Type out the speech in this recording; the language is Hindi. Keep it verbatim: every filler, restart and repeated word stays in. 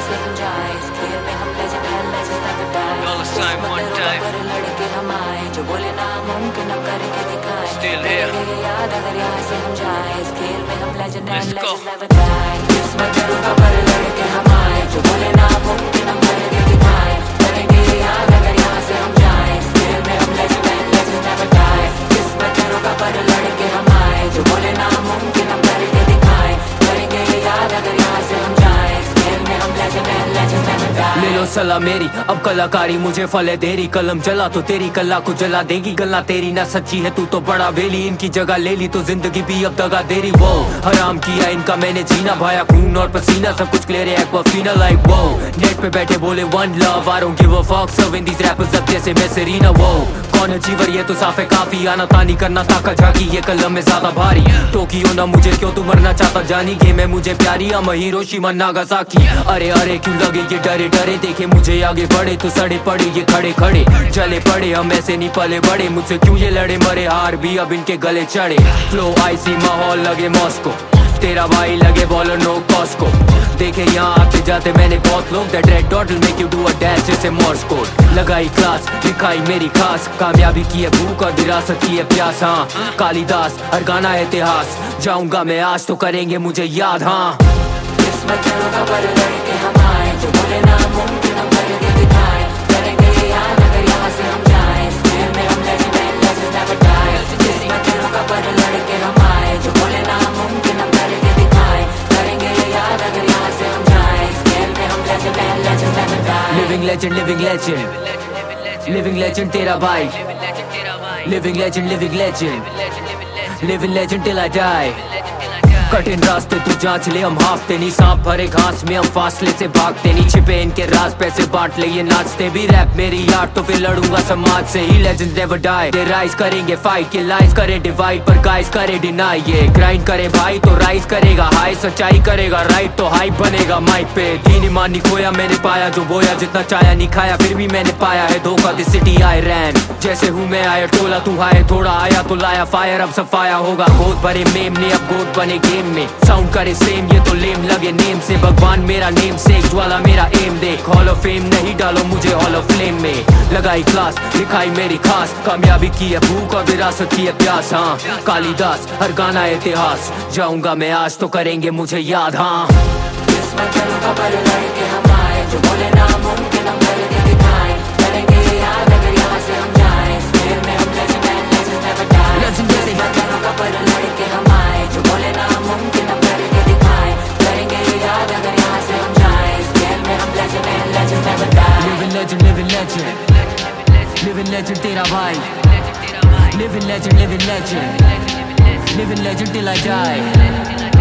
से हम जाए, इस खेल में हम legend है, legends never die। किस्मत रोक पर लड़के हम आए, जो बोले नामुमकिन हम करके दिखाए। करेंगे याद अगर यहाँ से हम जाए, इस खेल में हम legend है, legends never die। किस्मत रोक पर लड़के हम आए, जो बोले नामुमकिन हम करके दिखाए। करेंगे याद अगर यहाँ से हम जाए, इस खेल में हम legend है, legends never die। किस्मत रोक पर लड़के हम आए, जो बोले नामुमकिन हम करके दिखाए। करेंगे याद अगर यहाँ से हम जाए, इस खेल में हम legend है, legends never die। ले लो सलाह मेरी, अब कलाकारी मुझे फले देरी। कलम जला तो तेरी कला को जला देगी, गल्ला तेरी ना सच्ची है, तू तो बड़ा वेली। इनकी जगह ले ली तो जिंदगी भी अब दगा देरी। वो हराम किया इनका मैंने जीना, भाया खून और पसीना, सब कुछ क्लियर है एक्वाफीना लाइक वो। नेट पे बैठे बोले one love, I don't give a fuck, serving these rappers अब जैसे मैं सेरीना। वो कौन अचीवर ये तो साफ है काफी, आना तानी करना ताका झाकी, ये कलम में ज्यादा भारी। टोकियो ना मुझे क्यों तू मरना चाहता जानी, गेम है मुझे प्यारी, हम हिरोशिमा नागासाकी। अरे अरे क्यों लगे ये डरे डरे, देखे मुझे आगे बढ़े तो सड़े पड़े ये खड़े खड़े। चले पड़े हम ऐसे नहीं पले बड़े, मुझसे क्यों ये लड़े मरे, हार भी अब इनके गले चढ़े। फ्लो आईसी माहौल लगे मॉस्को, तेरा भाई लगे बॉलर नो कॉस्को। देखे यहाँ आते जाते मैंने बहुत लोग, that red dot will make you do a dash जैसे मोर्स कोड। लगाई क्लास लिखाई मेरी खास, कामयाबी की है भूख और विरासत की है प्यास। हाँ कालिदास हर गाना है इतिहास, जाऊंगा मैं आज तो करेंगे मुझे याद। हाँ किस्मत रोका पर लड़के हम आए, जो बोले नामुमकिन हम करके दिखाए। करेंगे याद अगर यहाँ से हम जाए, इस खेल में हम legend है, legends never die। किस्मत रोका पर लड़के हम आए, जो बोले नामुमकिन हम करके दिखाए। करेंगे याद अगर यहाँ से हम जाए, इस खेल में हम legend है, legends never die। Living legend living legend living legend तेरा भाई, living legend living legend living legend till I die. कठिन रास्ते तू जांच ले, हम हाफते नहीं, सांप भरे घास में हम फासले से भागते नहीं। छिपे इनके राज पैसे बांट ले ये नाचते भी, रैप मेरी यार तो फिर लड़ूंगा समाज से ही। Legends never die, they rise करेंगे फाइट, ये लाइज करे डिवाइड पर गाइस करे डिनाई। ये ग्राइंड करे भाई तो राइज करेगा हाई, सच्चाई करेगा राइट तो हाई बनेगा माइक पे। दीन ईमान नहीं खोया मैंने पाया जो बोया, जितना चाया नहीं खाया फिर भी मैंने पाया है धोखा। दिस सिटी आई रैन जैसे हूँ मैं आया टोला, तू हाय थोड़ा आया तो लाया फायर, अब सब फाया होगा। गोद भरे मेम ने अब गोद बने गेम में, साउंड करे सेम ये तो लेम लगे नेम से। भगवान मेरा नेम से ज्वाला मेरा एम देख, हॉल ऑफ फेम नहीं डालो मुझे हॉल ऑफ फ्लेम में। लगाई क्लास लिखाई मेरी खास, कामयाबी की है भूख और विरासत की है प्यास। हाँ कालिदास हर गाना है इतिहास, जाऊंगा मैं आज तो करेंगे मुझे याद। हाँ किस्मत रोका पर लड़के हम आए, जो बोले नामुमकिन हम करके दिखाए। करेंगे याद अगर यहाँ से हम जाए, इस खेल में हम legend है, legends never die। किस्मत रोका पर लड़के हम आए, जो बोले नामुमकिन हम करके दिखाए। करेंगे याद अगर यहाँ से हम जाए, इस खेल में हम legend है, legends never die। Living legend living legend living legend तेरा भाई, living legend living legend living legend till I die.